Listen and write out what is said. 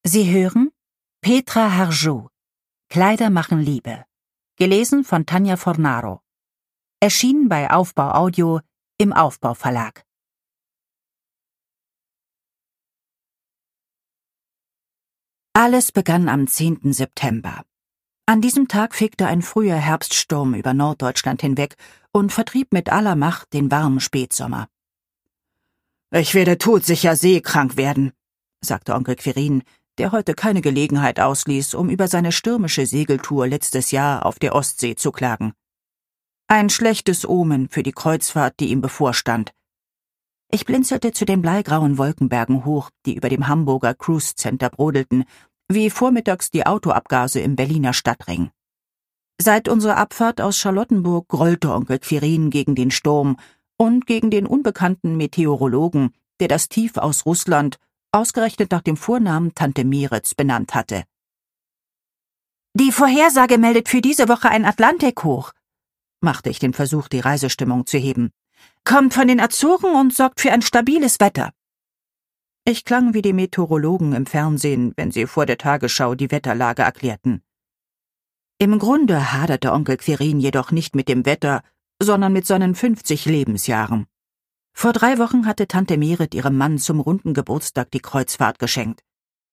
Sie hören Petra Harjou, Kleider machen Liebe, gelesen von Tanja Fornaro. Erschienen bei Aufbau Audio im Aufbau Verlag. Alles begann am 10. September. An diesem Tag fegte ein früher Herbststurm über Norddeutschland hinweg und vertrieb mit aller Macht den warmen Spätsommer. »Ich werde todsicher seekrank werden«, sagte Onkel Quirin, der heute keine Gelegenheit ausließ, um über seine stürmische Segeltour letztes Jahr auf der Ostsee zu klagen. Ein schlechtes Omen für die Kreuzfahrt, die ihm bevorstand. Ich blinzelte zu den bleigrauen Wolkenbergen hoch, die über dem Hamburger Cruise Center brodelten, wie vormittags die Autoabgase im Berliner Stadtring. Seit unserer Abfahrt aus Charlottenburg grollte Onkel Quirin gegen den Sturm und gegen den unbekannten Meteorologen, der das Tief aus Russland ausgerechnet nach dem Vornamen Tante Meretz benannt hatte. »Die Vorhersage meldet für diese Woche ein Atlantikhoch«, machte ich den Versuch, die Reisestimmung zu heben. »Kommt von den Azoren und sorgt für ein stabiles Wetter.« Ich klang wie die Meteorologen im Fernsehen, wenn sie vor der Tagesschau die Wetterlage erklärten. Im Grunde haderte Onkel Quirin jedoch nicht mit dem Wetter, sondern mit seinen 50 Lebensjahren. Vor 3 Wochen hatte Tante Meretz ihrem Mann zum runden Geburtstag die Kreuzfahrt geschenkt.